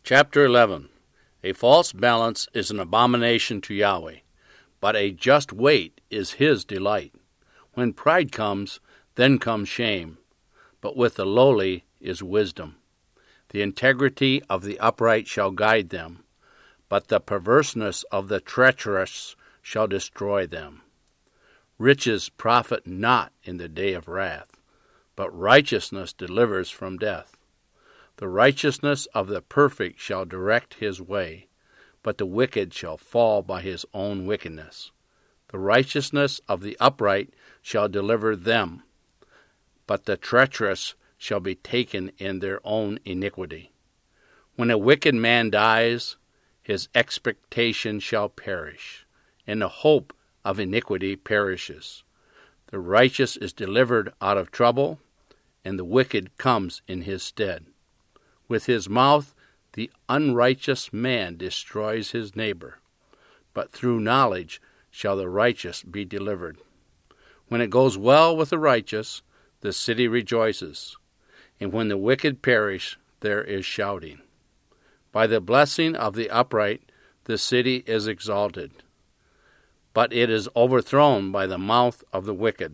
Chapter 11. A false balance is an abomination to Yahweh, but a just weight is his delight. When pride comes, then comes shame, but with the lowly is wisdom. The integrity of the upright shall guide them, but the perverseness of the treacherous shall destroy them. Riches profit not in the day of wrath, but righteousness delivers from death. The righteousness of the perfect shall direct his way, but the wicked shall fall by his own wickedness. The righteousness of the upright shall deliver them, but the treacherous shall be taken in their own iniquity. When a wicked man dies, his expectation shall perish, and the hope of iniquity perishes. The righteous is delivered out of trouble, and the wicked comes in his stead. With his mouth the unrighteous man destroys his neighbor, but through knowledge shall the righteous be delivered. When it goes well with the righteous, the city rejoices, and when the wicked perish, there is shouting. By the blessing of the upright, the city is exalted, but it is overthrown by the mouth of the wicked.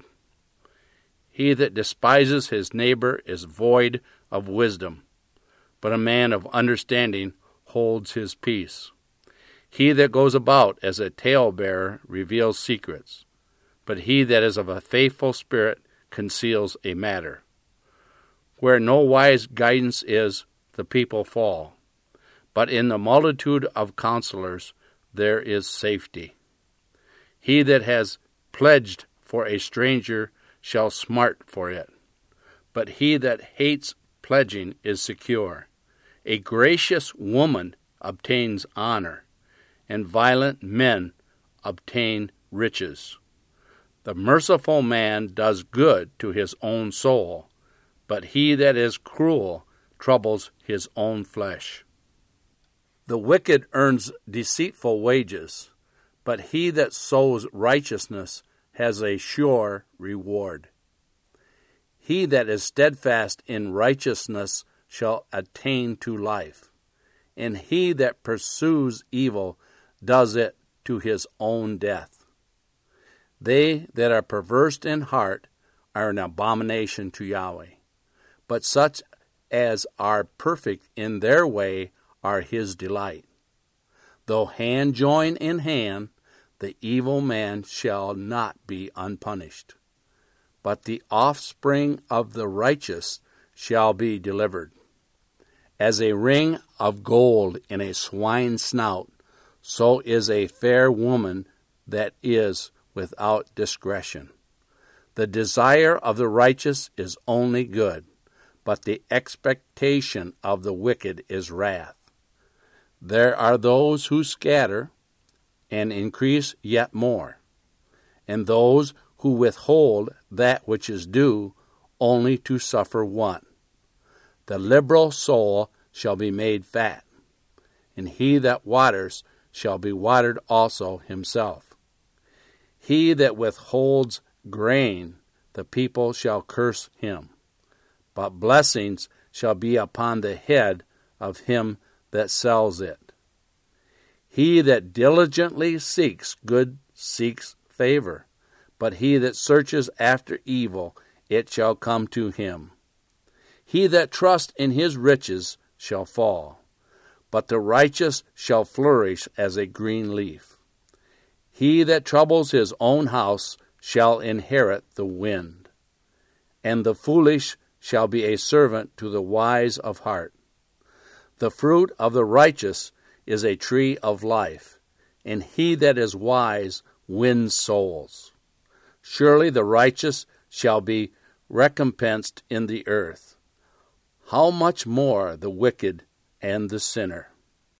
He that despises his neighbor is void of wisdom, but a man of understanding holds his peace. He that goes about as a talebearer reveals secrets, but he that is of a faithful spirit conceals a matter. Where no wise guidance is, the people fall, but in the multitude of counselors there is safety. He that has pledged for a stranger shall smart for it, but he that hates pledging is secure. A gracious woman obtains honor, and violent men obtain riches. The merciful man does good to his own soul, but he that is cruel troubles his own flesh. The wicked earns deceitful wages, but he that sows righteousness has a sure reward. He that is steadfast in righteousness shall attain to life, and he that pursues evil does it to his own death. They that are perverse in heart are an abomination to Yahweh, but such as are perfect in their way are his delight. Though hand join in hand, the evil man shall not be unpunished, but the offspring of the righteous shall be delivered. As a ring of gold in a swine's snout, so is a fair woman that is without discretion. The desire of the righteous is only good, but the expectation of the wicked is wrath. There are those who scatter and increase yet more, and those who withhold that which is due only to suffer want. The liberal soul shall be made fat, and he that waters shall be watered also himself. He that withholds grain, the people shall curse him, but blessings shall be upon the head of him that sells it. He that diligently seeks good seeks favor, but he that searches after evil, it shall come to him. He that trusts in his riches shall fall, but the righteous shall flourish as a green leaf. He that troubles his own house shall inherit the wind, and the foolish shall be a servant to the wise of heart. The fruit of the righteous is a tree of life, and he that is wise wins souls. Surely the righteous shall be recompensed in the earth. How much more the wicked and the sinner?